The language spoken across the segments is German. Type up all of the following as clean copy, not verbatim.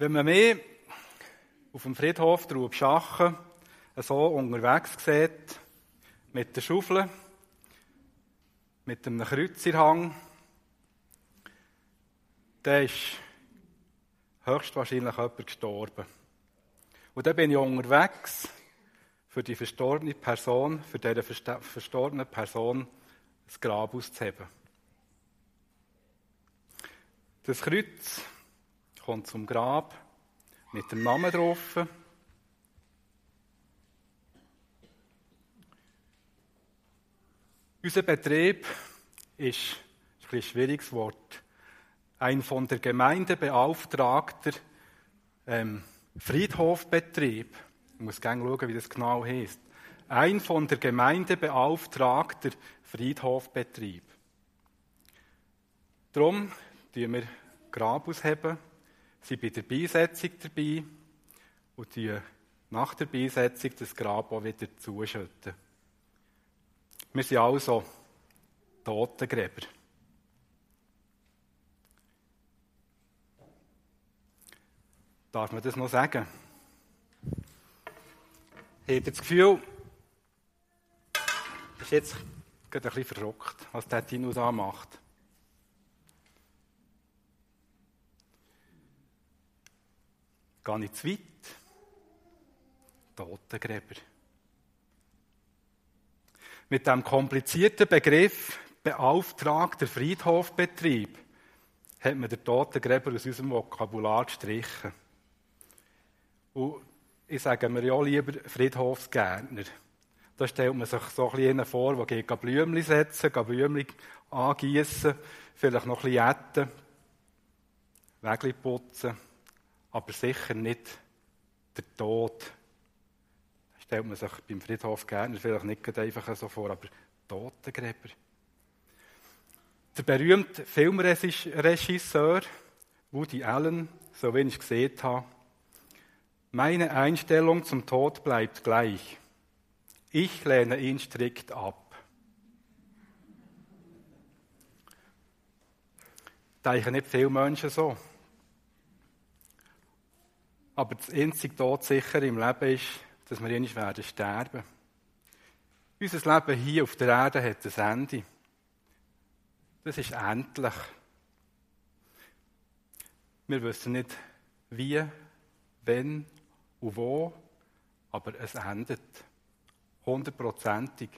Wenn man mich auf dem Friedhof Trubschachen so unterwegs sieht, mit der Schaufel, mit einem Kreuz in der Hand, dann ist höchstwahrscheinlich jemand gestorben. Und dann bin ich unterwegs, für die verstorbene Person, für diese verstorbene Person das Grab auszuheben. Das Kreuz kommt zum Grab mit dem Namen drauf. Unser Betrieb ist ein bisschen schwieriges Wort. Ein von der Gemeinde beauftragter Friedhofbetrieb. Ich muss gerne schauen, wie das genau heisst. Ein von der Gemeinde beauftragter Friedhofbetrieb. Darum tun wir Grab ausheben, sind bei der Beisetzung dabei und die nach der Beisetzung das Grab auch wieder zuschütten. Wir sind also Totengräber. Darf man das noch sagen? Habt ihr das Gefühl, das ist jetzt gerade ein bisschen verrückt, was der Tino da macht? Gar nicht zu weit. Totengräber. Mit dem komplizierten Begriff beauftragter Friedhofbetrieb hat man den Totengräber aus unserem Vokabular gestrichen. Und ich sage mir ja lieber Friedhofsgärtner. Da stellt man sich so ein bisschen vor, der geht Blümchen setzen, Blümchen angießen, vielleicht noch ein bisschen jäten, Wegli putzen, aber sicher nicht der Tod. Da stellt man sich beim Friedhofsgärtner vielleicht nicht einfach so vor, aber Totengräber. Der berühmte Filmregisseur Woody Allen, so wie ich gesehen habe: Meine Einstellung zum Tod bleibt gleich. Ich lehne ihn strikt ab. Denken nicht viele Menschen so. Aber das einzige Todsichere im Leben ist, dass wir einmal werden sterben. Unser Leben hier auf der Erde hat ein Ende. Das ist endlich. Wir wissen nicht wie, wenn und wo, aber es endet. 100%ig.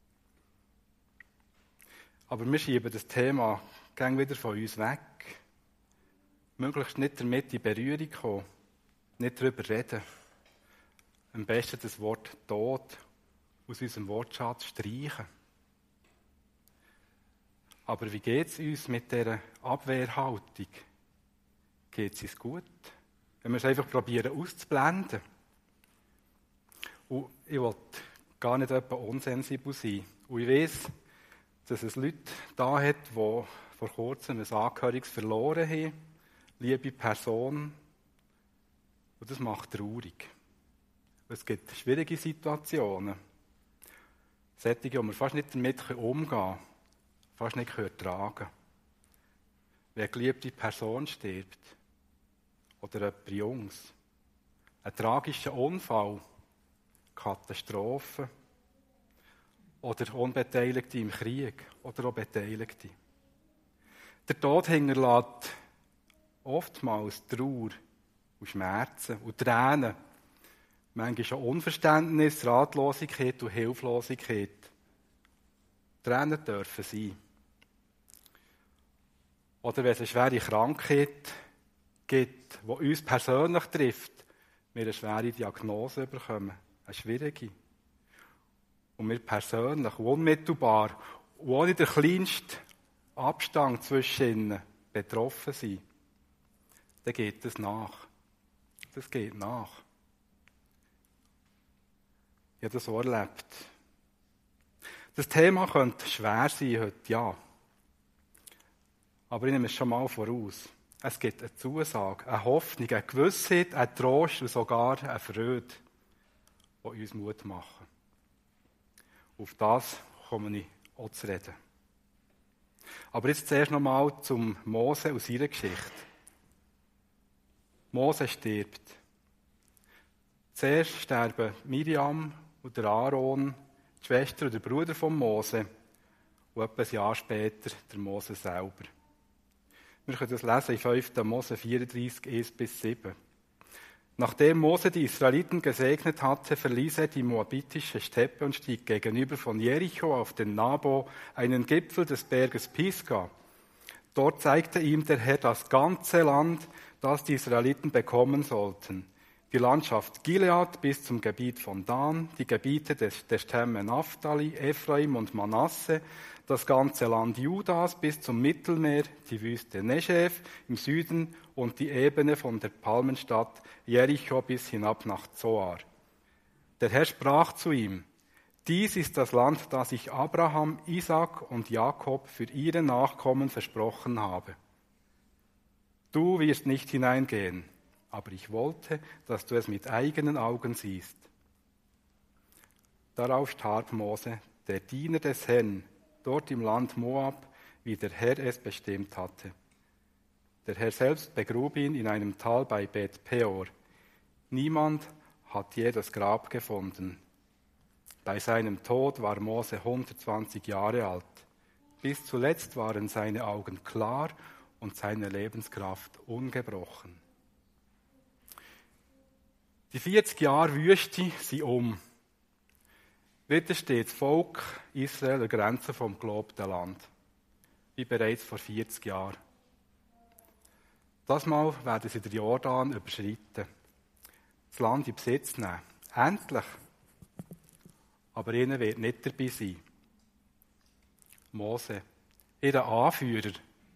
Aber wir schieben das Thema gern wieder von uns weg. Möglichst nicht damit in Berührung kommen. Nicht darüber reden. Am besten das Wort Tod aus unserem Wortschatz streichen. Aber wie geht es uns mit dieser Abwehrhaltung? Geht es uns gut? Wenn wir es einfach probieren auszublenden. Und ich will gar nicht etwa unsensibel sein. Und ich weiss, dass es Leute da hat, die vor kurzem ein Angehöriges verloren haben. Liebe Person. Und das macht traurig. Es gibt schwierige Situationen. Solche, wo wir fast nicht damit umgehen können. Fast nicht ertragen können. Wenn eine geliebte Person stirbt. Oder jemand Jungs. Ein tragischer Unfall. Katastrophe. Oder Unbeteiligte im Krieg. Oder auch Beteiligte. Der Tod hinterlässt oftmals Trauer und Schmerzen und Tränen. Manchmal auch Unverständnis, Ratlosigkeit und Hilflosigkeit. Tränen dürfen sein. Oder wenn es eine schwere Krankheit gibt, die uns persönlich trifft, wir eine schwere Diagnose bekommen, eine schwierige. Und wir persönlich, unmittelbar, ohne den kleinsten Abstand zwischen ihnen betroffen sind, dann geht das nach. Das geht nach. Ich habe das so erlebt. Das Thema könnte schwer sein heute, ja. Aber ich nehme es schon mal voraus. Es gibt eine Zusage, eine Hoffnung, eine Gewissheit, einen Trost und sogar eine Freude, die uns Mut machen. Auf das komme ich auch zu reden. Aber jetzt zuerst noch mal zum Mose und seiner Geschichte. Mose stirbt. Zuerst sterben Miriam und der Aaron, die Schwester und der Bruder von Mose, und etwa ein Jahr später der Mose selber. Wir können das lesen in 5. Mose 34, 1-7. Nachdem Mose die Israeliten gesegnet hatte, verließ er die moabitische Steppe und stieg gegenüber von Jericho auf den Nabo, einen Gipfel des Berges Pisga. Dort zeigte ihm der Herr das ganze Land, das die Israeliten bekommen sollten. Die Landschaft Gilead bis zum Gebiet von Dan, die Gebiete der Stämme Naphtali, Ephraim und Manasse, das ganze Land Judas bis zum Mittelmeer, die Wüste Negev im Süden und die Ebene von der Palmenstadt Jericho bis hinab nach Zoar. Der Herr sprach zu ihm: Dies ist das Land, das ich Abraham, Isaak und Jakob für ihre Nachkommen versprochen habe. Du wirst nicht hineingehen, aber ich wollte, dass du es mit eigenen Augen siehst. Darauf starb Mose, der Diener des Herrn, dort im Land Moab, wie der Herr es bestimmt hatte. Der Herr selbst begrub ihn in einem Tal bei Bet Peor. Niemand hat je das Grab gefunden. Bei seinem Tod war Mose 120 Jahre alt. Bis zuletzt waren seine Augen klar und seine Lebenskraft ungebrochen. Die 40 Jahre Wüste sind um. Wieder steht das Volk Israel an der Grenze vom gelobten Land. Wie bereits vor 40 Jahren. Das Mal werden sie den Jordan überschreiten. Das Land in Besitz nehmen. Endlich. Aber ihnen wird nicht dabei sein. Mose, ihr Anführer.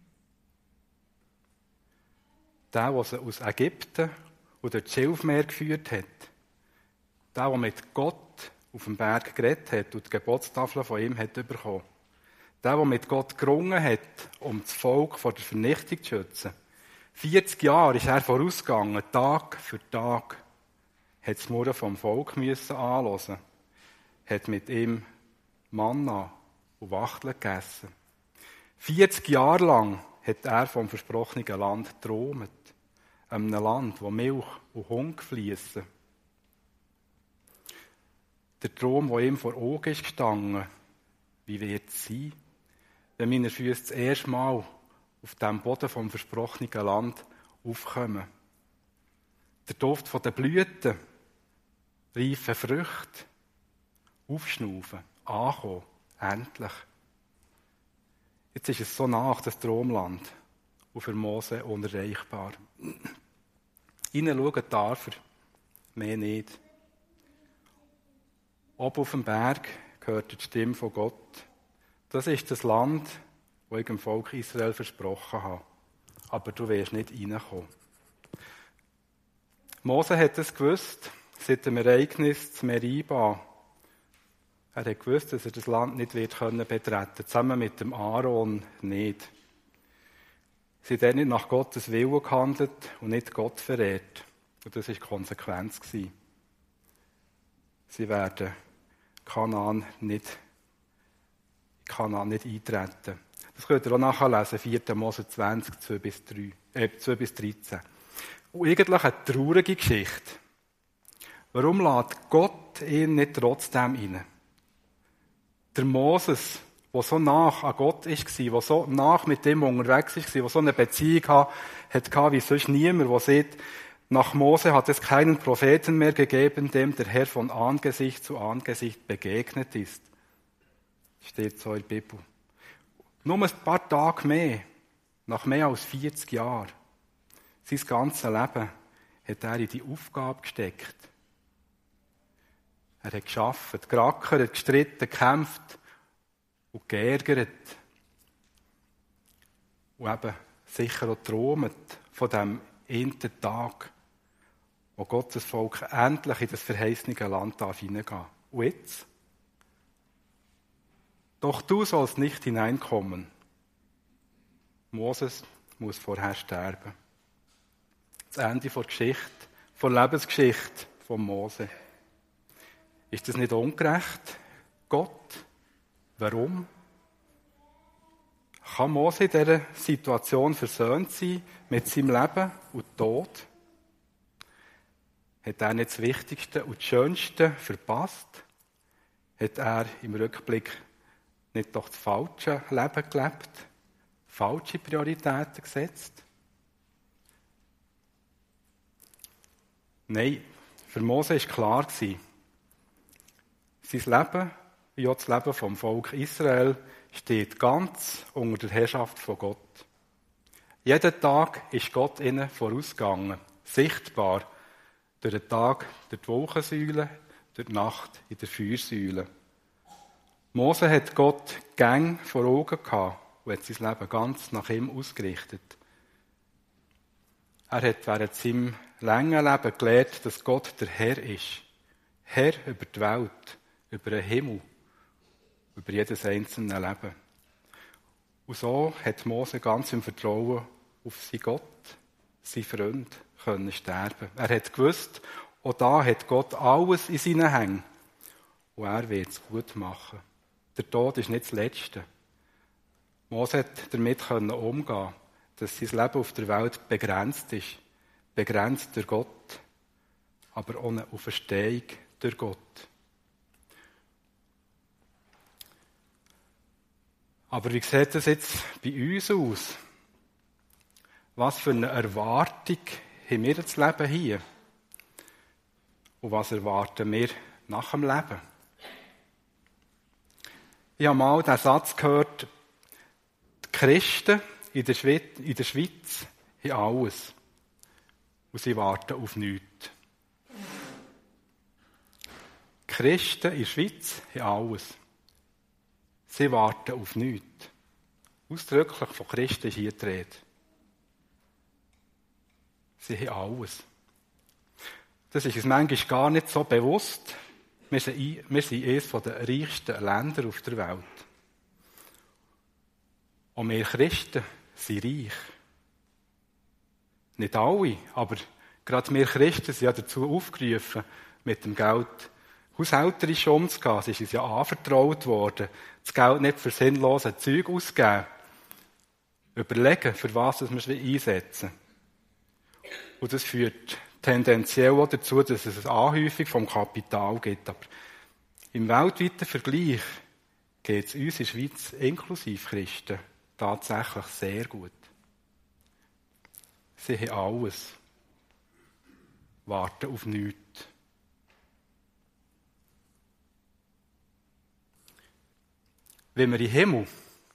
Der sie aus Ägypten und durch das Schilfmeer geführt hat. Der mit Gott auf dem Berg geredet hat und die Gebotstafel von ihm hat bekommen. Der mit Gott gerungen hat, um das Volk vor der Vernichtung zu schützen. 40 Jahre ist er vorausgegangen, Tag für Tag. Hat das Murren vom Volk anhören. Hat mit ihm Manna und Wachteln gegessen. 40 Jahre lang hat er vom versprochenen Land geträumt. Einem Land, wo Milch und Honig fließen. Der Traum, der ihm vor Augen ist gestanden, wie wird es sein, wenn meine Füße das erste Mal auf dem Boden vom versprochenen Land aufkommen. Der Duft von den Blüten, reife Früchte, aufschnaufen, ankommen, endlich. Jetzt ist es so nach, das Traumland, und für Mose unerreichbar. Hineinschauen darf er, mehr nicht. Oben auf dem Berg hört die Stimme von Gott. Das ist das Land, das ich dem Volk Israel versprochen habe. Aber du wirst nicht reinkommen. Mose hat es gewusst, seit dem Ereignis zu Meriba. Er hat gewusst, dass er das Land nicht wird betreten können, zusammen mit dem Aaron nicht. Sie haben dann nicht nach Gottes Willen gehandelt und nicht Gott verehrt. Und das war die Konsequenz. Sie werden Kanaan nicht eintreten. Das könnt ihr auch nachlesen, 4. Mose 20, 2-13. Und eigentlich eine traurige Geschichte. Warum lässt Gott ihn nicht trotzdem rein? Der Moses, der so nach an Gott war, der so nach mit ihm unterwegs war, der so eine Beziehung hatte wie sonst niemand, der sagt, nach Mose hat es keinen Propheten mehr gegeben, dem der Herr von Angesicht zu Angesicht begegnet ist. Steht so in der Bibel. Nur ein paar Tage mehr, nach mehr als 40 Jahren, sein ganzes Leben hat er in die Aufgabe gesteckt. Er hat gearbeitet, gerackert, gestritten, gekämpft und geärgert. Und eben sicher auch geträumt von dem einen Tag, wo Gottes Volk endlich in das verheißene Land hineingehen darf. Und jetzt? Doch du sollst nicht hineinkommen. Moses muss vorher sterben. Das Ende der Geschichte, der Lebensgeschichte von Mose. Ist das nicht ungerecht? Gott? Warum? Kann Mose in dieser Situation versöhnt sein mit seinem Leben und Tod? Hat er nicht das Wichtigste und das Schönste verpasst? Hat er im Rückblick nicht doch das falsche Leben gelebt? Falsche Prioritäten gesetzt? Nein, für Mose war klar, sein Leben, wie auch das Leben vom Volk Israel, steht ganz unter der Herrschaft von Gott. Jeden Tag ist Gott ihnen vorausgegangen, sichtbar, durch den Tag durch die Wolkensäule, durch die Nacht in der Feuersäule. Mose hat Gott Gänge vor Augen gehabt und hat sein Leben ganz nach ihm ausgerichtet. Er hat während seinem langen Leben gelernt, dass Gott der Herr ist. Herr über die Welt, über den Himmel, über jedes einzelne Leben. Und so hat Mose ganz im Vertrauen auf seinen Gott, seinen Freund, können sterben. Er hat gewusst, auch da hat Gott alles in seinen Händen. Und er wird es gut machen. Der Tod ist nicht das Letzte. Mose hat damit umgehen, dass sein Leben auf der Welt begrenzt ist. Begrenzt durch Gott, aber ohne Auferstehung durch Gott. Aber wie sieht das jetzt bei uns aus? Was für eine Erwartung haben wir das Leben hier? Und was erwarten wir nach dem Leben? Ich habe mal den Satz gehört, die Christen in der Schweiz haben alles. Und sie warten auf nichts. Die Christen in der Schweiz haben alles. Sie warten auf nichts. Ausdrücklich von Christen ist hier die Rede. Sie haben alles. Das ist uns manchmal gar nicht so bewusst. Wir sind eines der reichsten Länder auf der Welt. Und wir Christen sind reich. Nicht alle, aber gerade wir Christen sind ja dazu aufgerufen, mit dem Geld haushälterisch umzugehen. Es ist uns ja anvertraut worden, das Geld nicht für sinnlose Zeug auszugeben. Überlegen, für was wir es einsetzen. Und das führt tendenziell auch dazu, dass es eine Anhäufung vom Kapital gibt. Aber im weltweiten Vergleich geht es uns in der Schweiz, inklusive Christen, tatsächlich sehr gut. Sie haben alles. Warten auf nichts. Wenn wir in den Himmel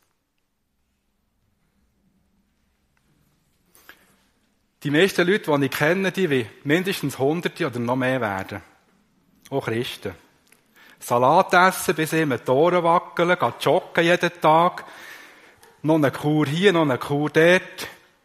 die meisten Leute, die ich kenne, die wollen mindestens Hunderte oder noch mehr werden. Auch Christen. Salat essen, bis sie mit Toren wackeln, gehen joggen jeden Tag. Noch eine Kur hier, noch eine Kur dort.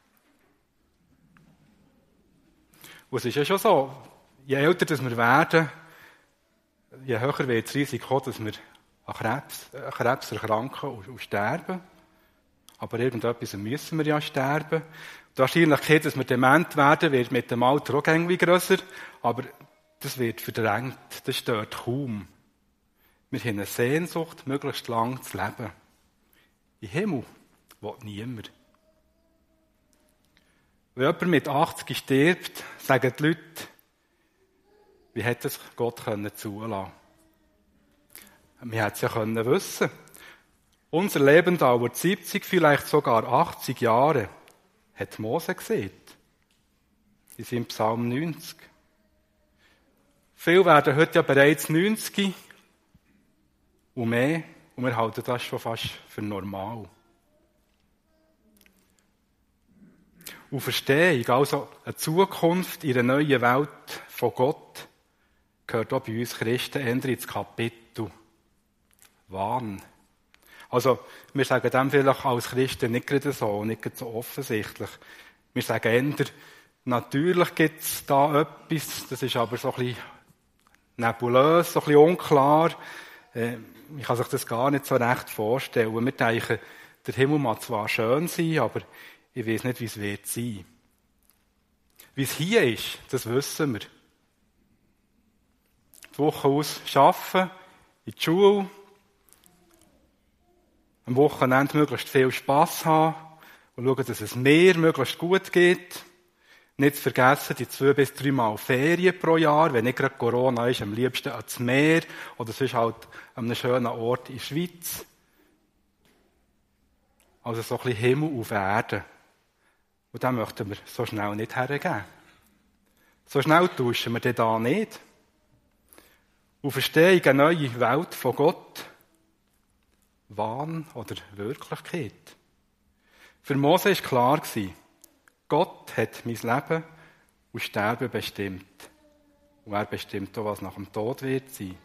Und es ist ja schon so, je älter wir werden, je höher wird das Risiko, dass wir an Krebs erkranken und sterben. Aber irgendetwas müssen wir ja sterben. Die Wahrscheinlichkeit, dass wir dement werden, wird mit dem Alter auch irgendwie grösser. Aber das wird verdrängt. Das stört kaum. Wir haben eine Sehnsucht, möglichst lang zu leben. Im Himmel will niemand. Wenn jemand mit 80 stirbt, sagen die Leute, wie hätte es Gott zulassen? Wir hätten es ja wissen können. Unser Leben dauert 70, vielleicht sogar 80 Jahre, hat Mose gesehen. In seinem Psalm 90. Viele werden heute ja bereits 90 und mehr, und wir halten das schon fast für normal. Und Verstehung, also eine Zukunft in einer neuen Welt von Gott, gehört auch bei uns Christen eher ins Kapitel Wahn. Also, wir sagen dem vielleicht als Christen nicht gerade so, nicht gerade so offensichtlich. Wir sagen eher, natürlich gibt es da etwas, das ist aber so ein bisschen nebulös, so ein bisschen unklar. Ich kann sich das gar nicht so recht vorstellen. Wir denken, der Himmel mag zwar schön sein, aber ich weiß nicht, wie es wird sein. Wie es hier ist, das wissen wir. Die Woche aus arbeiten, in die Schule, am Wochenende möglichst viel Spass haben und schauen, dass es mir möglichst gut geht. Nicht zu vergessen, die 2 bis 3 Mal Ferien pro Jahr, wenn nicht gerade Corona ist, am liebsten ans Meer oder sonst halt an einem schönen Ort in der Schweiz. Also so ein bisschen Himmel auf Erden. Und das möchten wir so schnell nicht hergeben. So schnell tauschen wir den da nicht. Und verstehen eine neue Welt von Gott, Wahn oder Wirklichkeit. Für Mose war klar, Gott hat mein Leben und Sterben bestimmt. Und er bestimmt auch, was nach dem Tod wird sein.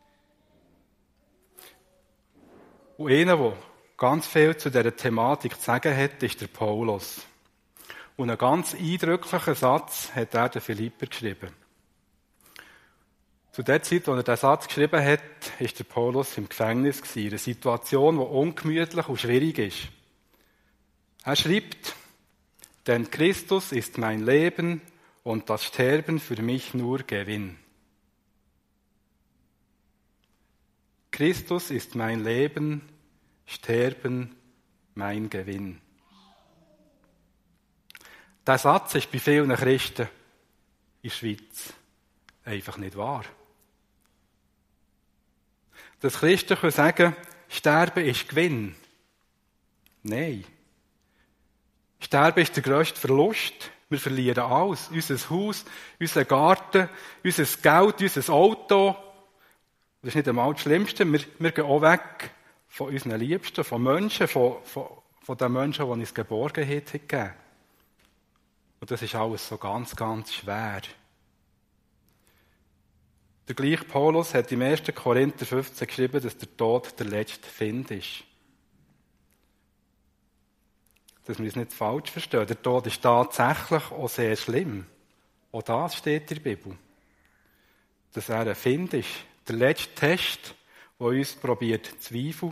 Und einer, der ganz viel zu dieser Thematik zu sagen hat, ist der Paulus. Und einen ganz eindrücklichen Satz hat er den Philipper geschrieben. Zu der Zeit, als er diesen Satz geschrieben hat, war der Paulus im Gefängnis gewesen. Eine Situation, die ungemütlich und schwierig ist. Er schreibt, denn Christus ist mein Leben und das Sterben für mich nur Gewinn. Christus ist mein Leben, Sterben mein Gewinn. Der Satz ist bei vielen Christen in der Schweiz einfach nicht wahr. Dass Christen können sagen, Sterben ist Gewinn. Nein. Sterben ist der grösste Verlust. Wir verlieren alles. Unser Haus, unseren Garten, unser Geld, unser Auto. Das ist nicht einmal das Schlimmste. Wir gehen auch weg von unseren Liebsten, von Menschen, von den Menschen, die uns Geborgenheit gegeben. Und das ist alles so ganz, ganz schwer. Der gleiche Paulus hat im 1. Korinther 15 geschrieben, dass der Tod der letzte Find ist. Dass wir es nicht falsch verstehen. Der Tod ist tatsächlich auch sehr schlimm. Auch das steht in der Bibel. Dass er ein Find ist. Der letzte Test, der uns probiert, Zweifel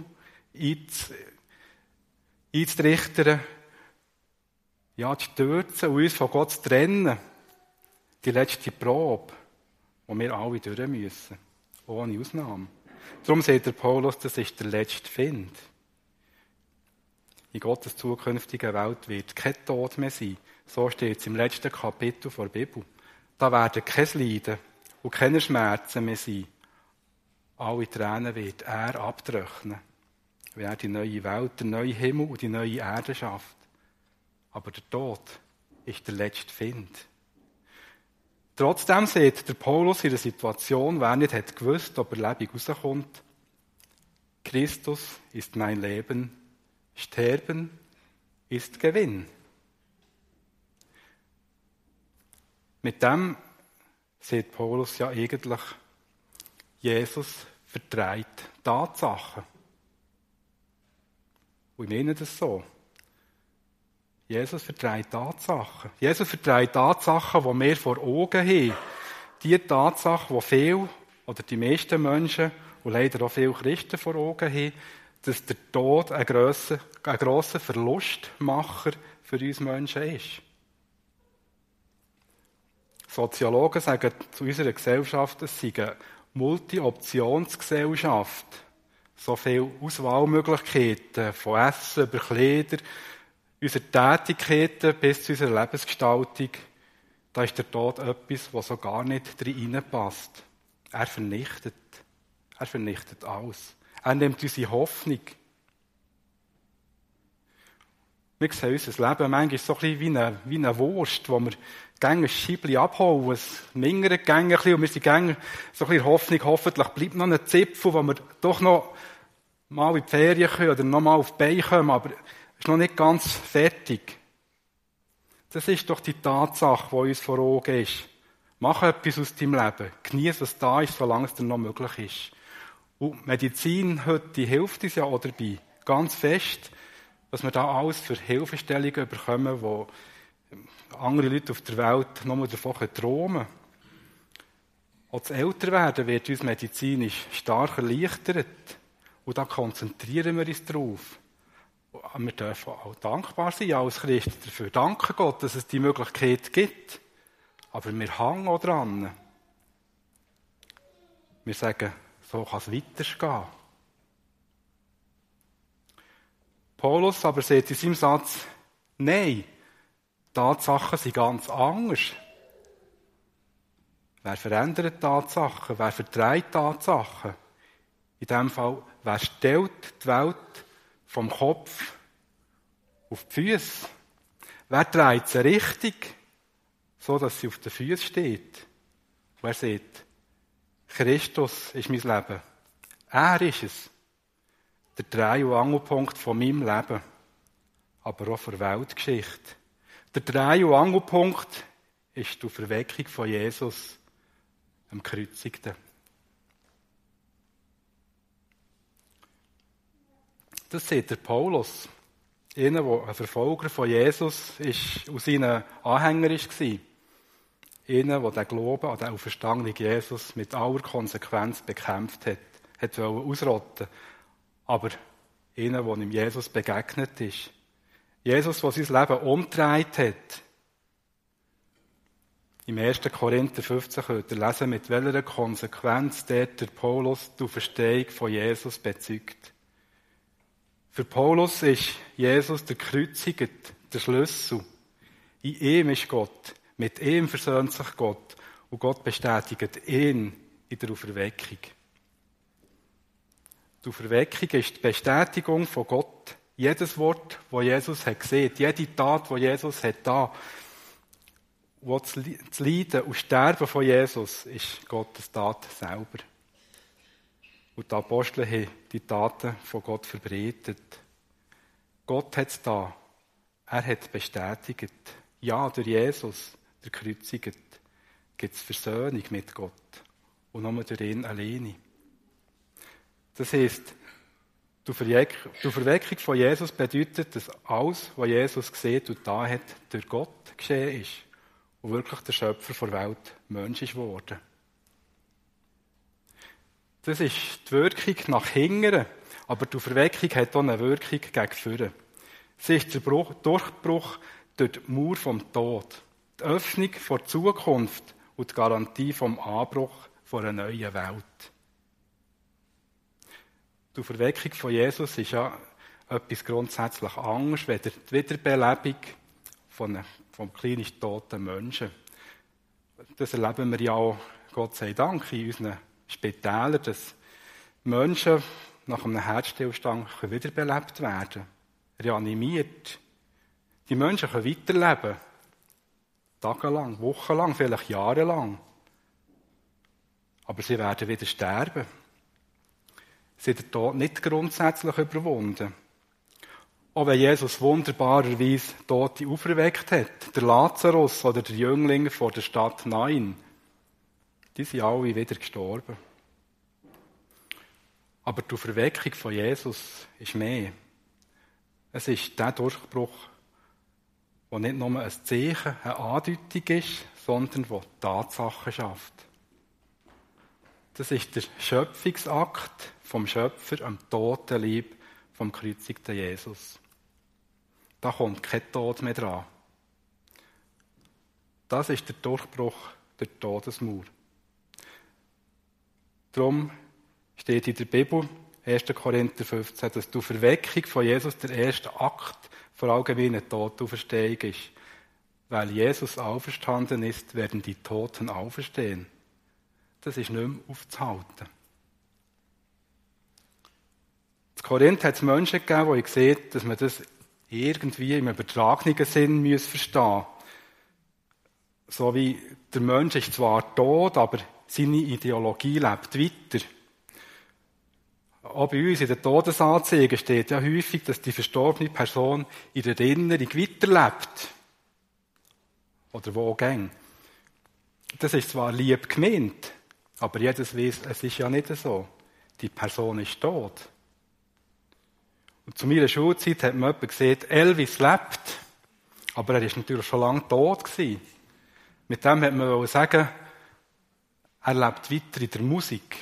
einzurichten, ja, zu stürzen und uns von Gott zu trennen. Die letzte Probe, die wir alle durch müssen. Ohne Ausnahme. Darum sagt der Paulus, das ist der letzte Find. In Gottes zukünftigen Welt wird kein Tod mehr sein. So steht es im letzten Kapitel der Bibel. Da werden kein Leiden und keine Schmerzen mehr sein. Alle Tränen wird er abtrocknen, wenn er die neue Welt, den neuen Himmel und die neue Erde schafft. Aber der Tod ist der letzte Find. Trotzdem sieht der Paulus in der Situation, wer nicht hat gewusst, ob er lebendig rauskommt. Christus ist mein Leben, Sterben ist Gewinn. Mit dem sieht Paulus ja eigentlich, Jesus vertreibt Tatsachen. Und ich meine das so. Jesus vertreibt Tatsachen. Jesus vertreibt Tatsachen, die wir vor Augen haben. Die Tatsachen, die viele oder die meisten Menschen und leider auch viele Christen vor Augen haben, dass der Tod ein grosser Verlustmacher für uns Menschen ist. Soziologen sagen zu unserer Gesellschaft, es sei eine Multi-Optionsgesellschaft. So viele Auswahlmöglichkeiten, von Essen über Kleider, unsere Tätigkeiten bis zu unserer Lebensgestaltung. Da ist der Tod etwas, was so gar nicht reinpasst. Er vernichtet alles. Er nimmt unsere Hoffnung. Wir sehen unser Leben manchmal so ein bisschen wie eine Wurst, wo wir ein Scheibchen abholen, es mingert ein bisschen und wir sind so ein bisschen Hoffnung, hoffentlich bleibt noch ein Zipfel, wo wir doch noch mal in die Ferien können oder noch mal auf die Beine kommen, aber es ist noch nicht ganz fertig. Das ist doch die Tatsache, die uns vor Augen ist. Mach etwas aus deinem Leben. Genieß, was da ist, solange es dir noch möglich ist. Und Medizin heute, die hilft uns ja auch dabei. Ganz fest, dass wir da alles für Hilfestellungen bekommen, wo andere Leute auf der Welt nur davon träumen können. Auch das Älterwerden wird uns medizinisch stark erleichtert. Und da konzentrieren wir uns drauf. Wir dürfen auch dankbar sein als Christen dafür. Danke Gott, dass es die Möglichkeit gibt. Aber wir hängen auch dran. Wir sagen, so kann es weitergehen. Paulus aber sagt in seinem Satz, nein, Tatsachen sind ganz anders. Wer verändert Tatsachen? Wer verdreht Tatsachen? In diesem Fall, wer stellt die Welt vom Kopf auf die Füße? Wer dreht sie richtig, so dass sie auf den Füßen steht? Wer sagt, Christus ist mein Leben. Er ist es. Der Dreh- und Angelpunkt von meinem Leben. Aber auch der Weltgeschichte. Der Dreh- und Angelpunkt ist die Verweckung von Jesus, dem Gekreuzigten. Das sieht der Paulus. Einer, der ein Verfolger von Jesus ist, und seinen Anhänger war. Einer, der den Glauben an den auferstandenen Jesus mit aller Konsequenz bekämpft hat ausrotten. Aber einer, der ihm Jesus begegnet ist. Jesus, der sein Leben umgedreht hat. Im 1. Korinther 15 könnt ihr lesen, mit welcher Konsequenz der Paulus die Auferstehung von Jesus bezeugt. Für Paulus ist Jesus der Kreuzigte, der Schlüssel. In ihm ist Gott. Mit ihm versöhnt sich Gott. Und Gott bestätigt ihn in der Auferweckung. Die Auferweckung ist die Bestätigung von Gott. Jedes Wort, das Jesus hat gesehen, jede Tat, die Jesus hat da, das Leiden und Sterben von Jesus, ist Gottes Tat selber. Und die Apostel haben die Taten von Gott verbreitet. Gott hat es da. Er hat bestätigt. Ja, durch Jesus, der Kreuzigte, gibt es Versöhnung mit Gott. Und nur durch ihn alleine. Das heisst, die Verweckung von Jesus bedeutet, dass alles, was Jesus gesehen und da hat, durch Gott geschehen ist. Und wirklich der Schöpfer der Welt Mensch ist geworden. Das ist die Wirkung nach hinten, aber die Verweckung hat auch eine Wirkung gegen vorne. Sie ist der Durchbruch durch die Mauer vom Tod, die Öffnung vor der Zukunft und die Garantie vom Anbruch vor einer neuen Welt. Die Verweckung von Jesus ist ja etwas grundsätzlich anderes, als die Wiederbelebung vom klinisch toten Menschen. Das erleben wir ja auch, Gott sei Dank, in unseren Spitälern, dass Menschen nach einem Herzstillstand wiederbelebt werden, reanimiert. Die Menschen können weiterleben. Tagelang, wochenlang, vielleicht jahrelang. Aber sie werden wieder sterben. Sie haben den Tod nicht grundsätzlich überwunden. Auch wenn Jesus wunderbarerweise Tote auferweckt hat, der Lazarus oder der Jüngling vor der Stadt Nain, die sind alle wieder gestorben. Aber die Auferweckung von Jesus ist mehr. Es ist der Durchbruch, der nicht nur ein Zeichen, eine Andeutung ist, sondern der Tatsachen schafft. Das ist der Schöpfungsakt vom Schöpfer am toten Leib vom gekreuzigten Jesus. Da kommt kein Tod mehr dran. Das ist der Durchbruch der Todesmauer. Darum steht in der Bibel, 1. Korinther 15, dass die Verweckung von Jesus der erste Akt vor allgemeiner Todauferstehung ist. Weil Jesus auferstanden ist, werden die Toten auferstehen. Das ist nicht mehr aufzuhalten. In Korinth hat es Menschen gegeben, die gesehen haben, dass man das irgendwie im übertragenen Sinn verstehen muss. So wie der Mensch ist zwar tot, aber seine Ideologie lebt weiter. Auch bei uns in den Todesanzeigen steht ja häufig, dass die verstorbene Person in der Erinnerung weiterlebt. Oder wo auch gäng. Das ist zwar lieb gemeint, aber jedes weiß, es ist ja nicht so. Die Person ist tot. Und zu meiner Schulzeit hat man jemanden gesehen, Elvis lebt, aber er ist natürlich schon lange tot gewesen. Mit dem hat man sagen, er lebt weiter in der Musik.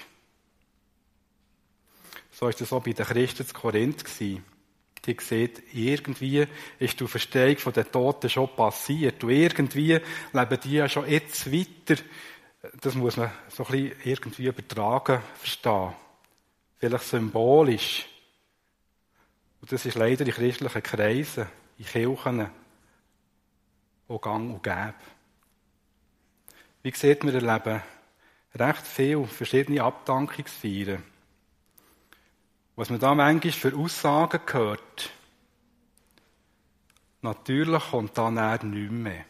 So war das auch bei den Christen zu Korinth gewesen. Die sehen, irgendwie ist die Auferstehung von den Toten schon passiert. Und irgendwie leben die ja schon jetzt weiter. Das muss man so ein bisschen irgendwie übertragen verstehen. Vielleicht symbolisch. Und das ist leider in christlichen Kreisen, in Kirchen, auch gang und gäbe. Wie sieht, wir erleben recht viele verschiedene Abdankungsfeiern. Was man da manchmal für Aussagen hört, natürlich kommt dann nichts mehr.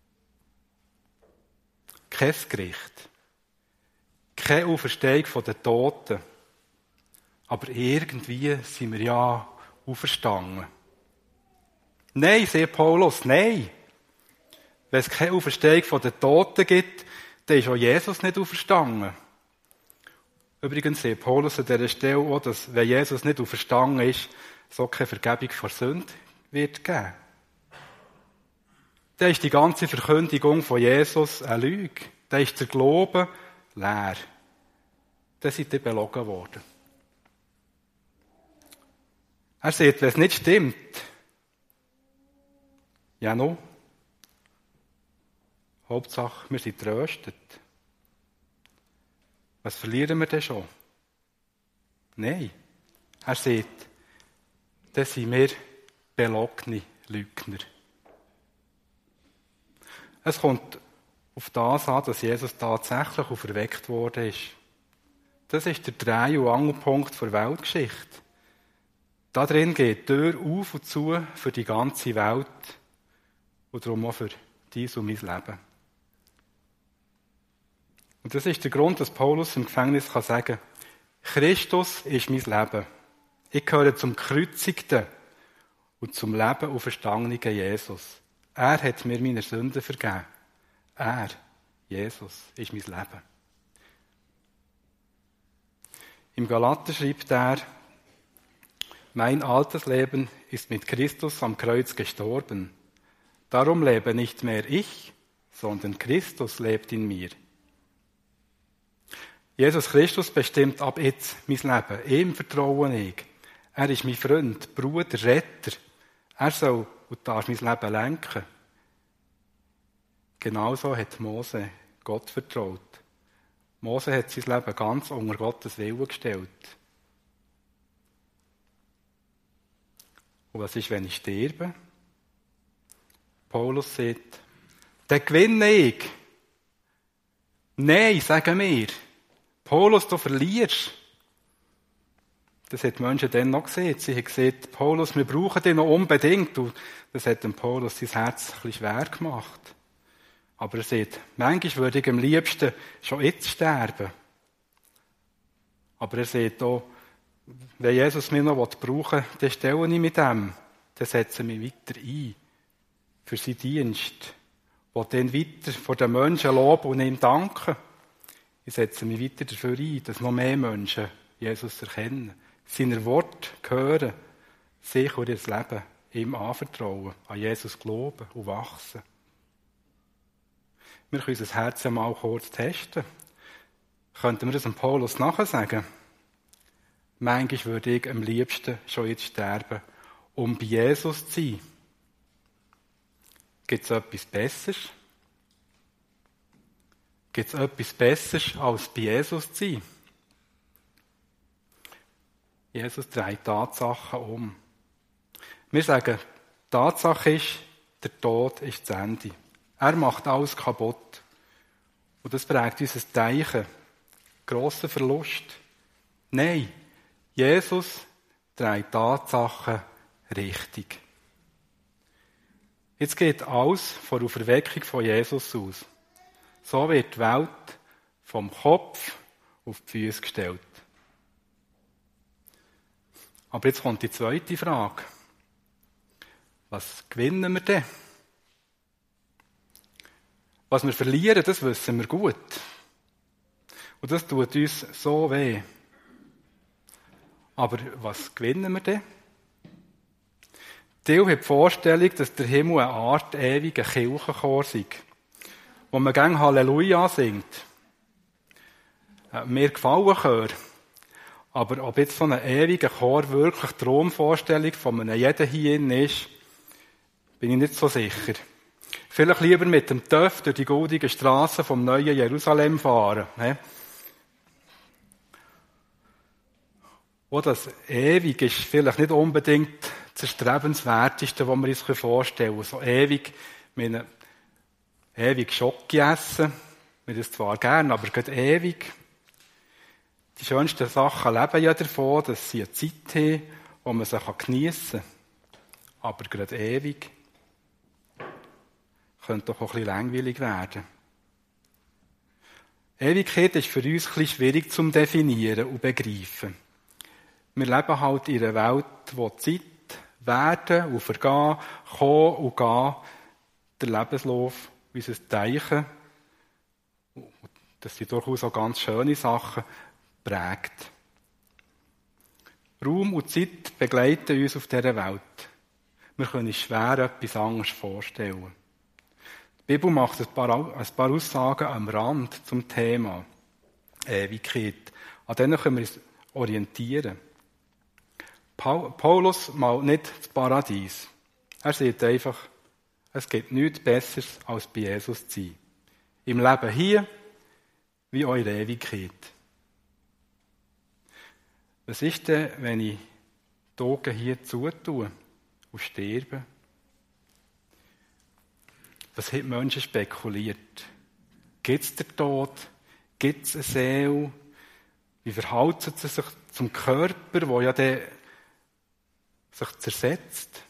Kein Gericht, keine Auferstehung der Toten, aber irgendwie sind wir ja auferstanden. Nein, sagt Paulus, nein. Wenn es keine Auferstehung der Toten gibt, dann ist auch Jesus nicht auferstanden. Übrigens sagt Paulus an dieser Stelle auch, dass, wenn Jesus nicht auferstanden ist, so keine Vergebung vor Sünde wird geben. Dann ist die ganze Verkündigung von Jesus eine Lüge. Dann ist der Glaube leer. Dann seid ihr belogen worden. Er sagt, wenn es nicht stimmt, ja no. Hauptsache, wir sind tröstet. Was verlieren wir denn schon? Nein. Er sagt, dann sind wir belogene Lügner. Es kommt auf das an, dass Jesus tatsächlich auferweckt worden ist. Das ist der Dreh- und Angelpunkt der Weltgeschichte. Da drin geht die Tür auf und zu für die ganze Welt und darum auch für dies und mein Leben. Und das ist der Grund, dass Paulus im Gefängnis kann sagen, Christus ist mein Leben. Ich gehöre zum gekreuzigten und zum Leben auferstandenen Jesus. Er hat mir meine Sünden vergeben. Er, Jesus, ist mein Leben. Im Galater schreibt er, mein altes Leben ist mit Christus am Kreuz gestorben. Darum lebe nicht mehr ich, sondern Christus lebt in mir. Jesus Christus bestimmt ab jetzt mein Leben. Ihm vertraue ich. Er ist mein Freund, Bruder, Retter. Er soll und darf mein Leben lenken. Genauso hat Mose Gott vertraut. Mose hat sein Leben ganz unter Gottes Willen gestellt. Und was ist, wenn ich sterbe? Paulus sagt, dann gewinne ich. Nein, sagen wir. Paulus, du verlierst. Das hat die Menschen dann noch gesehen. Sie haben gesagt, Paulus, wir brauchen dich noch unbedingt. Und das hat dem Paulus sein Herz ein bisschen schwer gemacht. Aber er sagt, manchmal würde ich am liebsten schon jetzt sterben. Aber er sagt auch, wenn Jesus mich noch brauchen will, dann stelle ich mit dem. Dann setze ich mich weiter ein. Für seinen Dienst. Ich dann weiter vor den Menschen loben und ihm danken. Ich setze mich weiter dafür ein, dass noch mehr Menschen Jesus erkennen. Seine Worte hören, sich und ihr Leben ihm anvertrauen, an Jesus glauben und wachsen. Wir können unser Herz ja mal kurz testen. Könnten wir das dem Paulus nachsagen? Manchmal würde ich am liebsten schon jetzt sterben, um bei Jesus zu sein. Gibt es etwas Besseres? Gibt es etwas Besseres, als bei Jesus zu sein? Jesus dreht Tatsachen um. Wir sagen, die Tatsache ist, der Tod ist das Ende. Er macht alles kaputt. Und das prägt unser Denken. Grosser Verlust. Nein, Jesus dreht Tatsachen richtig. Jetzt geht alles von der Auferweckung von Jesus aus. So wird die Welt vom Kopf auf die Füße gestellt. Aber jetzt kommt die zweite Frage. Was gewinnen wir denn? Was wir verlieren, das wissen wir gut. Und das tut uns so weh. Aber was gewinnen wir denn? Teil hat die Vorstellung, dass der Himmel eine Art ewiger Kirchenchor sei, wo man gerne Halleluja singt. Mir gefallen Chör. Aber ob jetzt so ein ewiger Chor wirklich die Traumvorstellung von einem jeden hier drin ist, bin ich nicht so sicher. Vielleicht lieber mit dem TÜV durch die goldigen Strassen vom neuen Jerusalem fahren. Auch das ewig ist vielleicht nicht unbedingt das Erstrebenswerteste, was wir uns vorstellen können. So ewig, ewig Schoki essen. Wir das zwar gern, aber gerade ewig. Die schönsten Sachen leben ja davon, dass sie eine Zeit haben, wo man sie geniessen kann. Aber gerade ewig könnte doch auch ein bisschen langweilig werden. Ewigkeit ist für uns ein bisschen schwierig zu definieren und begreifen. Wir leben halt in einer Welt, wo Zeit, werden und vergehen, kommen und gehen, der Lebenslauf, unser Denken, das sind durchaus auch ganz schöne Sachen, prägt. Raum und Zeit begleiten uns auf dieser Welt. Wir können uns schwer etwas anderes vorstellen. Die Bibel macht ein paar Aussagen am Rand zum Thema Ewigkeit. An denen können wir uns orientieren. Paulus malt nicht das Paradies. Er sagt einfach, es gibt nichts Besseres, als bei Jesus zu sein. Im Leben hier, wie auch in der Ewigkeit. Was ist denn, wenn ich die Augen hier zutue und sterbe? Was haben die Menschen spekuliert? Gibt es den Tod? Gibt es eine Seele? Wie verhält es sich zum Körper, der ja dann sich zersetzt?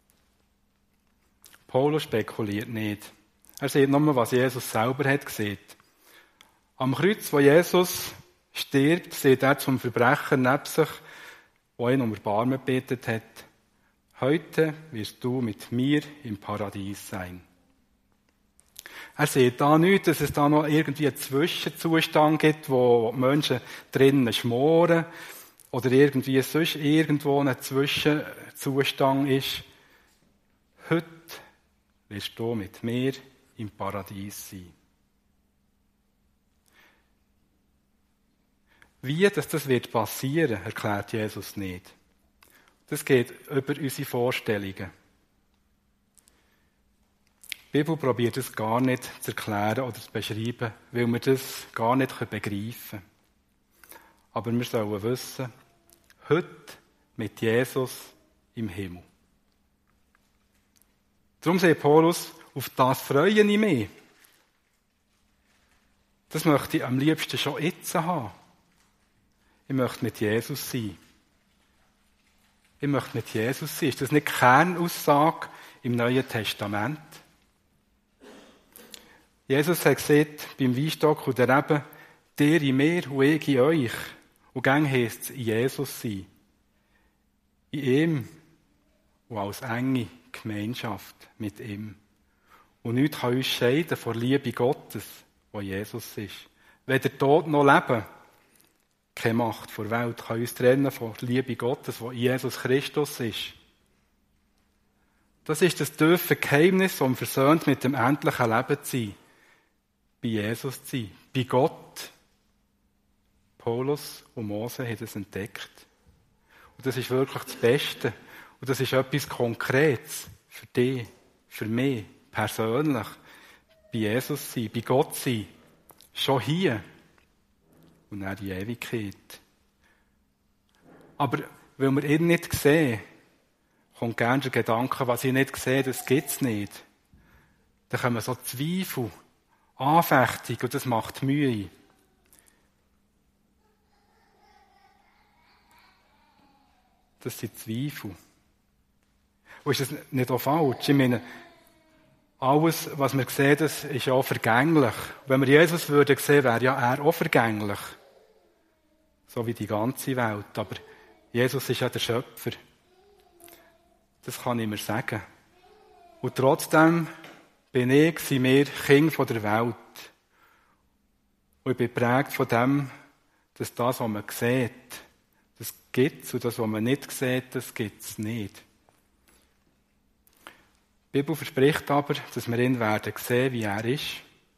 Paulus spekuliert nicht. Er sieht nur, was Jesus selber hat gesehen. Am Kreuz, wo Jesus stirbt, sieht er zum Verbrecher neben sich, der ihn um Erbarmen gebetet hat. Heute wirst du mit mir im Paradies sein. Er sieht da nicht, dass es da noch irgendwie einen Zwischenzustand gibt, wo Menschen drinnen schmoren oder irgendwie sonst irgendwo ein Zwischenzustand ist. Heute wirst du mit mir im Paradies sein. Wie das wird passieren, erklärt Jesus nicht. Das geht über unsere Vorstellungen. Die Bibel probiert es gar nicht zu erklären oder zu beschreiben, weil wir das gar nicht begreifen können. Aber wir sollen wissen, heute mit Jesus im Himmel. Darum sagt Paulus, auf das freue ich mich. Das möchte ich am liebsten schon jetzt haben. Ich möchte mit Jesus sein. Ich möchte mit Jesus sein. Ist das nicht die Kernaussage im Neuen Testament? Jesus hat gesagt, beim Weinstock und der Rebe, der in mir und ich in euch. Und gang heisst es in Jesus sein. In ihm und als enge Gemeinschaft mit ihm. Und nichts kann uns scheiden von der Liebe Gottes, wo Jesus ist. Weder Tod noch Leben, keine Macht vor der Welt, kann uns trennen von der Liebe Gottes, wo Jesus Christus ist. Das ist das tiefe Geheimnis, um versöhnt mit dem endlichen Leben zu sein. Bei Jesus zu sein, bei Gott. Paulus und Mose haben das entdeckt. Und das ist wirklich das Beste. Und das ist etwas Konkretes für dich, für mich, persönlich. Bei Jesus sein, bei Gott sein. Schon hier. Und dann die Ewigkeit. Aber weil wir ihn nicht sehen, kommt gerne der Gedanke, was ich nicht sehe, das gibt es nicht. Dann kommen so Zweifel, Anfechtung und das macht Mühe. Das sind Zweifel. Und ist das nicht auch falsch? Ich meine, alles, was wir sehen, das ist ja auch vergänglich. Wenn wir Jesus würden sehen, wäre ja er auch vergänglich. So wie die ganze Welt. Aber Jesus ist ja der Schöpfer. Das kann ich mir sagen. Und trotzdem sind wir Kinder der Welt. Und ich bin geprägt von dem, dass das, was man sieht, das gibt es. Und das, was man nicht sieht, das gibt es nicht. Die Bibel verspricht aber, dass wir ihn werden sehen, wie er ist.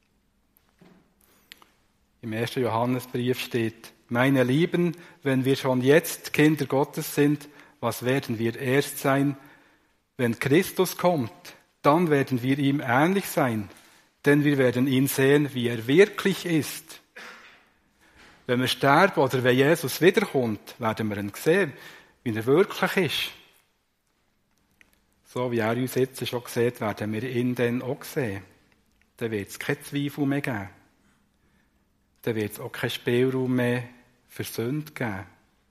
Im 1. Johannesbrief steht, meine Lieben, wenn wir schon jetzt Kinder Gottes sind, was werden wir erst sein? Wenn Christus kommt, dann werden wir ihm ähnlich sein, denn wir werden ihn sehen, wie er wirklich ist. Wenn wir sterben oder wenn Jesus wiederkommt, werden wir ihn sehen, wie er wirklich ist. So wie er uns jetzt schon sieht, werden wir ihn dann auch sehen. dann wird es keinen Zweifel mehr geben. Dann wird es auch keinen Spielraum mehr für Sünde geben.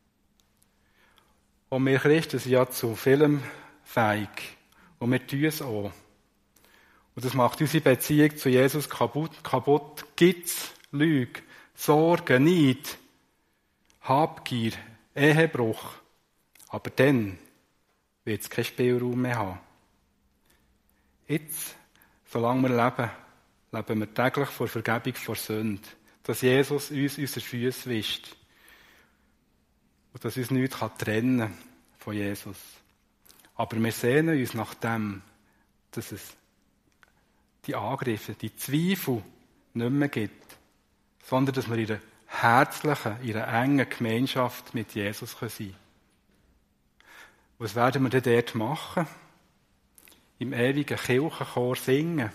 Und wir Christen sind ja zu vielem fähig. Und wir tun es auch. Und das macht unsere Beziehung zu Jesus kaputt. Gibt's Lüge, Sorgen, Neid, Habgier, Ehebruch. Aber dann wird es keinen Spielraum mehr haben. Jetzt, solange wir leben, leben wir täglich vor Vergebung vor Sünde. Dass Jesus uns unsere Füße wischt. Und dass uns nichts trennen von Jesus. Aber wir sehnen uns nach dem, dass es die Angriffe, die Zweifel nicht mehr gibt, sondern dass wir in einer herzlichen, in einer engen Gemeinschaft mit Jesus sein können. Was werden wir denn dort machen? Im ewigen Kirchenchor singen.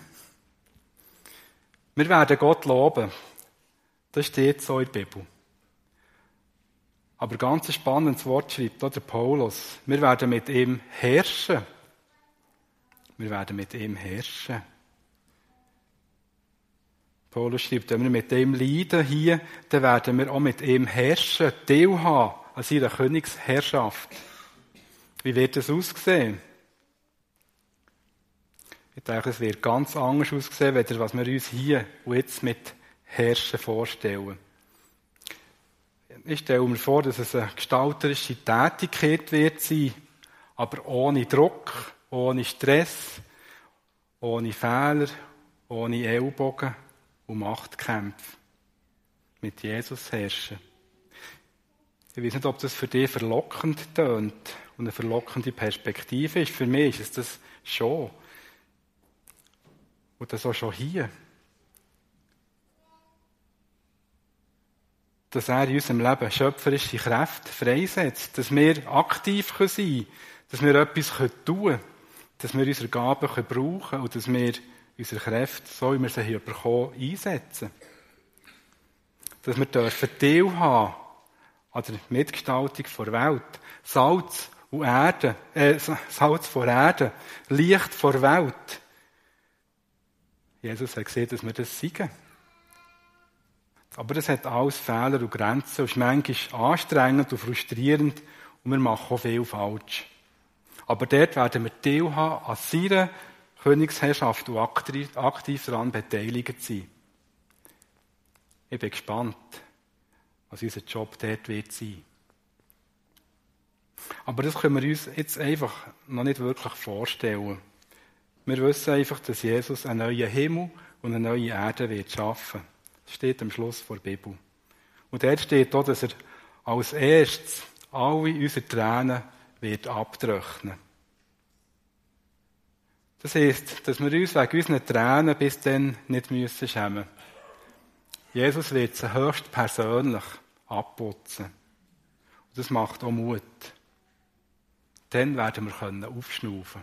Wir werden Gott loben. Das steht so in der Bibel. Aber ganz ein spannendes Wort schreibt auch der Paulus. Wir werden mit ihm herrschen. Wir werden mit ihm herrschen. Paulus schreibt, wenn wir mit ihm leiden hier, dann werden wir auch mit ihm herrschen, teilhaben an seiner Königsherrschaft. Wie wird das aussehen? Ich denke, es wird ganz anders aussehen, als was wir uns hier und jetzt mit Herrschen vorstellen. Ich stelle mir vor, dass es eine gestalterische Tätigkeit wird sein, aber ohne Druck, ohne Stress, ohne Fehler, ohne Ellbogen und Machtkämpfe. Mit Jesus herrschen. Ich weiß nicht, ob das für dich verlockend tönt und eine verlockende Perspektive ist. Für mich ist es das schon. Und das auch schon hier. Dass er in unserem Leben schöpferische Kräfte freisetzt, dass wir aktiv sein können, dass wir etwas tun können, dass wir unsere Gaben brauchen können und dass wir unsere Kräfte, so wie wir sie hier bekommen, einsetzen. Dass wir Teil an der Mitgestaltung der Welt. Salz und Erde, Salz vor Erde, Licht vor Welt. Jesus hat gesehen, dass wir das sind. Aber das hat alles Fehler und Grenzen und ist manchmal anstrengend und frustrierend und wir machen auch viel falsch. Aber dort werden wir teilhaben an seiner Königsherrschaft und aktiv daran beteiligt sein. Ich bin gespannt, was unser Job dort wird sein. Aber das können wir uns jetzt einfach noch nicht wirklich vorstellen. Wir wissen einfach, dass Jesus einen neuen Himmel und eine neue Erde wird schaffen. Das steht am Schluss der Bibel. Und dort steht auch, dass er als erstes alle unsere Tränen wird abtrocknen. Das heisst, dass wir uns wegen unseren Tränen bis dann nicht schämen müssen. Jesus wird sie höchst persönlich abputzen. Und das macht auch Mut. Dann werden wir aufschnaufen.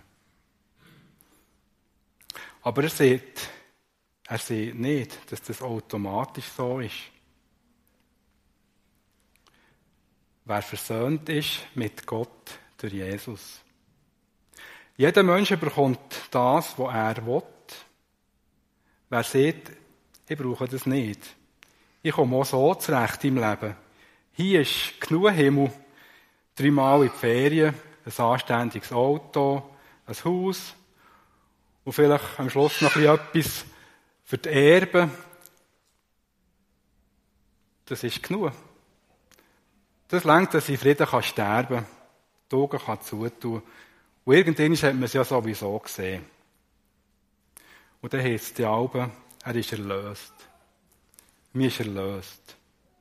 Aber er sieht nicht, dass das automatisch so ist. Wer versöhnt ist mit Gott durch Jesus. Jeder Mensch bekommt das, was er will. Wer sieht, ich brauche das nicht. Ich komme auch so zurecht im Leben. Hier ist genug Himmel, 3-mal in die Ferien, ein anständiges Auto, ein Haus und vielleicht am Schluss noch etwas für die Erben. Das ist genug. Das reicht, dass ich in Frieden sterben kann, die Augen zutun kann. Und irgendwann hat man es ja sowieso gesehen. Und dann heisst es die Alben, er ist erlöst. Mir ist erlöst.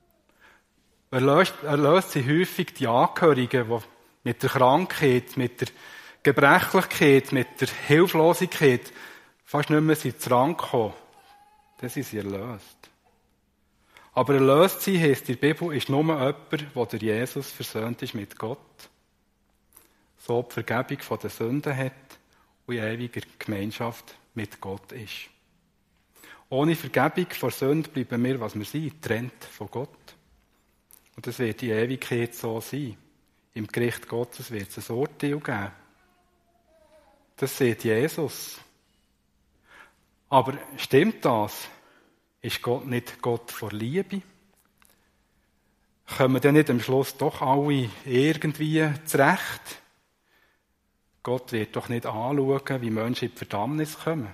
Erlöst sind häufig die Angehörigen, die mit der Krankheit, mit der Gebrechlichkeit, mit der Hilflosigkeit fast nicht mehr zu Rand gekommen. Dann sind sie erlöst. Aber erlöst sein heisst in der Bibel, ist nur jemand, der durch Jesus versöhnt ist mit Gott. So die Vergebung der Sünden hat und in ewiger Gemeinschaft mit Gott ist. Ohne Vergebung der Sünde bleiben wir, was wir sind, getrennt von Gott. Und das wird in Ewigkeit so sein. Im Gericht Gottes wird es ein Urteil geben. Das sieht Jesus. Aber stimmt das? Ist Gott nicht Gott vor Liebe? Kommen dann nicht am Schluss doch alle irgendwie zurecht? Gott wird doch nicht anschauen, wie Menschen in die Verdammnis kommen.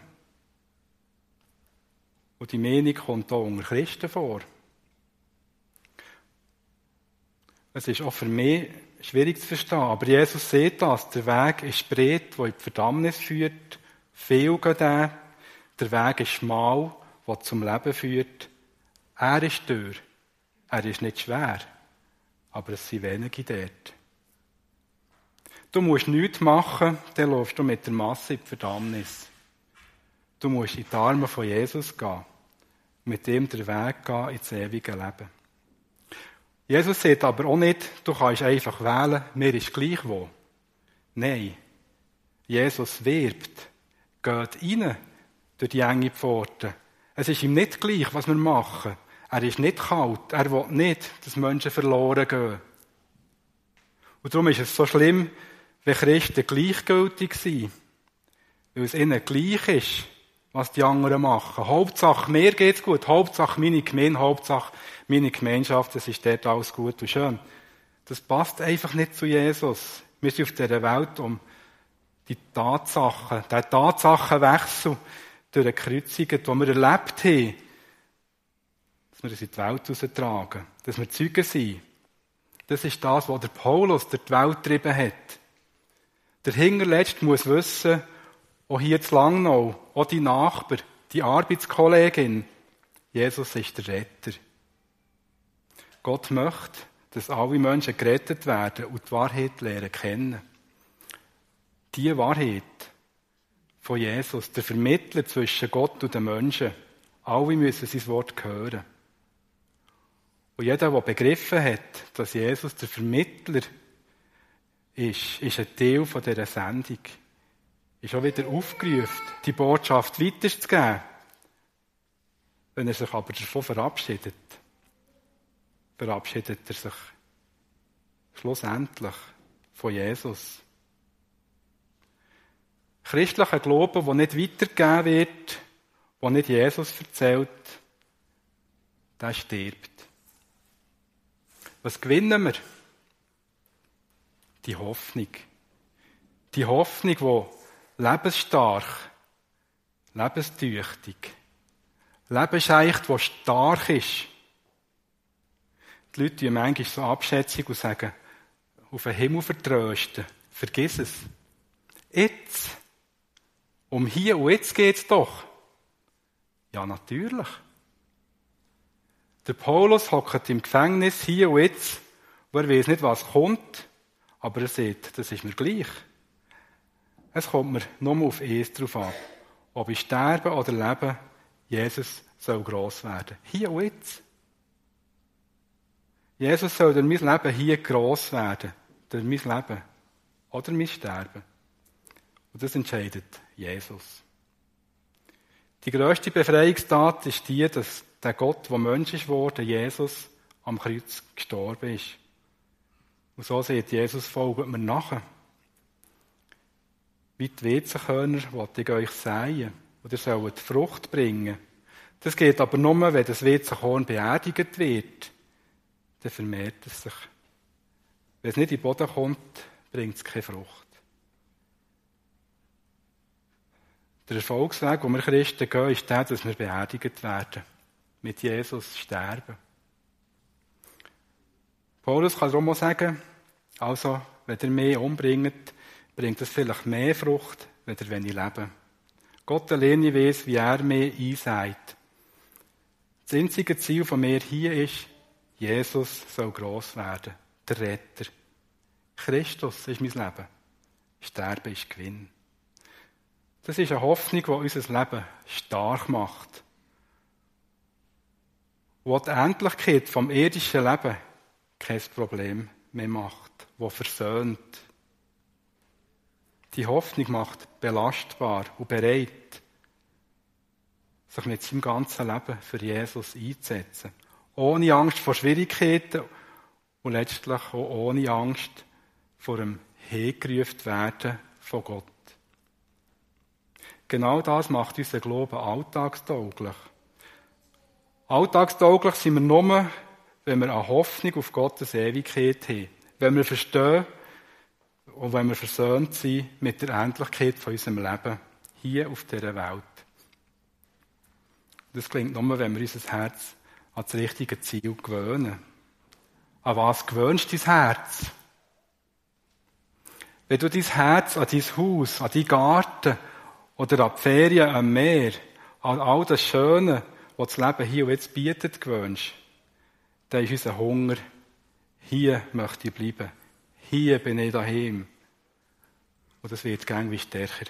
Und die Meinung kommt auch unter Christen vor. Es ist auch für mich schwierig zu verstehen, aber Jesus sieht das. Der Weg ist breit, der in die Verdammnis führt. Viel gehen den. Der Weg ist schmal, der zum Leben führt. Er ist Tür. Er ist nicht schwer, aber es sind wenige dort. Du musst nichts machen, dann läufst du mit der Masse in die Verdammnis. Du musst in die Arme von Jesus gehen, mit ihm den Weg gehen ins ewige Leben. Jesus sagt aber auch nicht, du kannst einfach wählen, mir ist gleich wo. Nein, Jesus wirbt, geht rein durch die enge Pforte. Es ist ihm nicht gleich, was wir machen. Er ist nicht kalt, er will nicht, dass Menschen verloren gehen. Und darum ist es so schlimm, wenn Christen gleichgültig sind, weil es ihnen gleich ist, was die anderen machen. Hauptsache, mir geht's gut. Hauptsache, meine Gemeinde, Hauptsache, meine Gemeinschaft, das ist dort alles gut und schön. Das passt einfach nicht zu Jesus. Wir sind auf dieser Welt, um die Tatsachen, den Tatsachenwechsel durch die Kreuzungen, die wir erlebt haben, dass wir das in die Welt heraustragen. Dass wir Zeugen sind. Das ist das, was der Paulus durch die Welt getrieben hat. Der Hinterletzte muss wissen, auch hier zu Langnau, auch die Nachbar, die Arbeitskollegin, Jesus ist der Retter. Gott möchte, dass alle Menschen gerettet werden und die Wahrheit lernen kennen. Die Wahrheit von Jesus, der Vermittler zwischen Gott und den Menschen. Alle müssen sein Wort hören. Und jeder, der begriffen hat, dass Jesus der Vermittler ist ein Teil von dieser Sendung. Ist auch wieder aufgerufen, die Botschaft weiterzugeben. Wenn er sich aber davon verabschiedet, verabschiedet er sich schlussendlich von Jesus. Christlicher Glaube, der nicht weitergegeben wird, der nicht Jesus erzählt, der stirbt. Was gewinnen wir? Die Hoffnung. Die Hoffnung, die lebensstark, lebenstüchtig, lebensecht, die stark ist. Die Leute tun manchmal so abschätzig und sagen, auf den Himmel vertrösten. Vergiss es. Jetzt. Um hier und jetzt geht's doch. Ja, natürlich. Der Paulus hockt im Gefängnis hier und jetzt, wo er weiss nicht, was kommt, aber er sagt, das ist mir gleich. Es kommt mir nur auf eins drauf an. Ob ich sterbe oder lebe, Jesus soll gross werden. Hier und jetzt. Jesus soll durch mein Leben hier gross werden. Durch mein Leben. Oder mein Sterben. Und das entscheidet Jesus. Die grösste Befreiungstat ist die, dass der Gott, der Mensch ist geworden, Jesus, am Kreuz gestorben ist. Und so sagt Jesus, folgt mir nachher. Wie die Weizenkörner wollte ich euch säen. Und ihr sollt Frucht bringen. Das geht aber nur, wenn das Weizenkorn beerdigt wird. Dann vermehrt es sich. Wenn es nicht in den Boden kommt, bringt es keine Frucht. Der Erfolgsweg, den wir Christen gehen, ist der, dass wir beerdigt werden. Mit Jesus sterben. Paulus kann darum auch sagen, also, wenn ihr mehr umbringt, bringt es vielleicht mehr Frucht, wenn ich lebe. Gott alleine weiss, wie er mehr einsagt. Das einzige Ziel von mir hier ist, Jesus soll gross werden, der Retter. Christus ist mein Leben. Sterben ist Gewinn. Das ist eine Hoffnung, die unser Leben stark macht. Wo die Endlichkeit vom irdischen Leben kein Problem mehr macht, wo versöhnt. Die Hoffnung macht belastbar und bereit, sich mit seinem ganzen Leben für Jesus einzusetzen. Ohne Angst vor Schwierigkeiten und letztlich auch ohne Angst vor dem hergerufen werden von Gott. genau das macht unseren Glauben alltagstauglich. Alltagstauglich sind wir nur, wenn wir eine Hoffnung auf Gottes Ewigkeit haben. Wenn wir verstehen und wenn wir versöhnt sind mit der Endlichkeit von unserem Leben hier auf dieser Welt. Das gelingt nur, wenn wir unser Herz an das richtige Ziel gewöhnen. An was gewöhnst du dein Herz? Wenn du dein Herz an dein Haus, an deinen Garten oder an die Ferien am Meer, an all das Schöne, was das Leben hier und jetzt bietet, gewöhnst, dann ist unser Hunger, hier möchte ich bleiben. Hier bin ich daheim. Und das wird gäng wie stärker.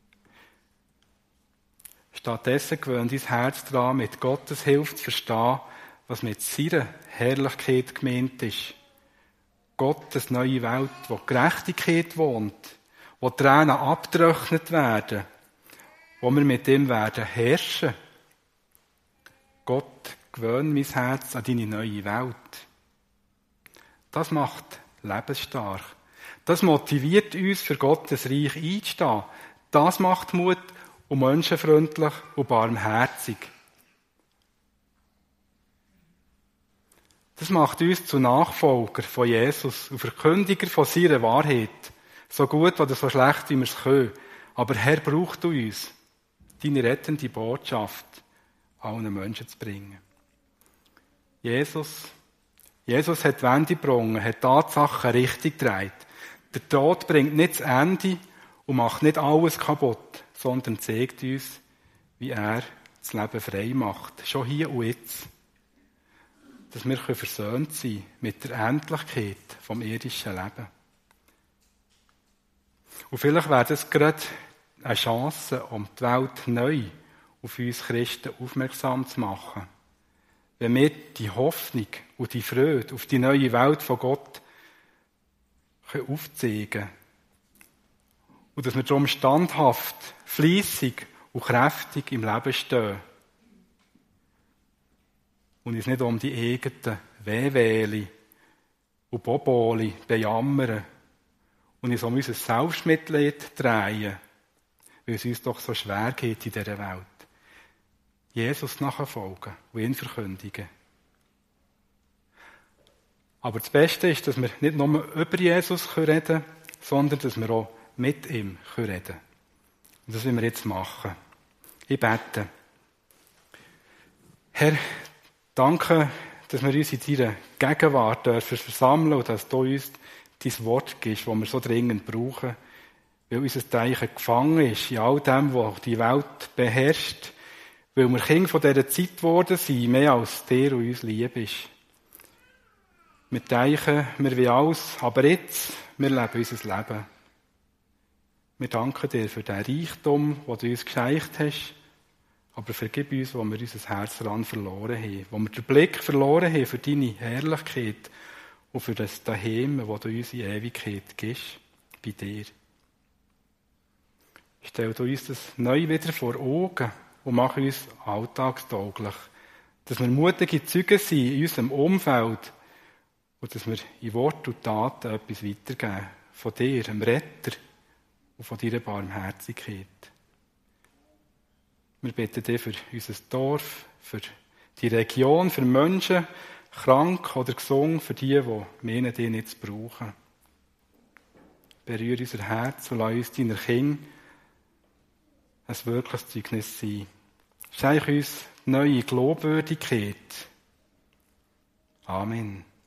Stattdessen gewöhnt dein Herz daran, mit Gottes Hilfe zu verstehen, was mit seiner Herrlichkeit gemeint ist. Gottes neue Welt, wo Gerechtigkeit wohnt, wo Tränen abgetrocknet werden, wo wir mit ihm werden herrschen. Gott, gewöhne mein Herz an deine neue Welt. Das macht lebensstark. Das motiviert uns, für Gottes Reich einzustehen. Das macht Mut und menschenfreundlich und barmherzig. Das macht uns zu Nachfolger von Jesus und Verkündiger von seiner Wahrheit. So gut oder so schlecht, wie wir es können. Aber Herr braucht uns, deine rettende Botschaft allen Menschen zu bringen. Jesus hat die Wende gebracht, hat Tatsachen richtig gedreht. Der Tod bringt nicht das Ende und macht nicht alles kaputt, sondern zeigt uns, wie er das Leben frei macht. Schon hier und jetzt. Dass wir versöhnt sein mit der Endlichkeit vom irdischen Leben. Und vielleicht wäre das gerade eine Chance, um die Welt neu auf uns Christen aufmerksam zu machen. Wenn wir die Hoffnung und die Freude auf die neue Welt von Gott aufzeigen können. Und dass wir darum standhaft, fleissig und kräftig im Leben stehen. Und uns nicht um die eigenen Wehwehli und Boboli bejammern und uns um unser Selbstmitleid drehen, weil es uns doch so schwer geht in dieser Welt. Jesus nachfolgen und ihn verkündigen. Aber das Beste ist, dass wir nicht nur über Jesus reden können, sondern dass wir auch mit ihm reden können. Und das wollen wir jetzt machen. Ich bete. Herr, danke, dass wir uns in deiner Gegenwart dürfen versammeln und dass du uns dein Wort gibst, das wir so dringend brauchen, weil unser Denken gefangen ist in all dem, was die Welt beherrscht, weil wir Kinder von dieser Zeit geworden sind, mehr als dir und uns lieb ist. Wir denken, wir wollen alles, aber jetzt, wir leben unser Leben. Wir danken dir für den Reichtum, den du uns geschenkt hast, aber vergib uns, wo wir unser Herz daran verloren haben, wo wir den Blick verloren haben für deine Herrlichkeit und für das Daheim, wo du uns in Ewigkeit gibst, bei dir. Stell du uns das neu wieder vor Augen und mach uns alltagstauglich, dass wir mutige Zeugen sind in unserem Umfeld und dass wir in Wort und Taten etwas weitergeben von dir, dem Retter und von deiner Barmherzigkeit. Wir beten dich für unser Dorf, für die Region, für Menschen, krank oder gesund, für die meinen, die nicht brauchen. Berühre unser Herz und lass uns deiner Kinder ein wirkliches Zeugnis sein. Schenk uns neue Glaubwürdigkeit. Amen.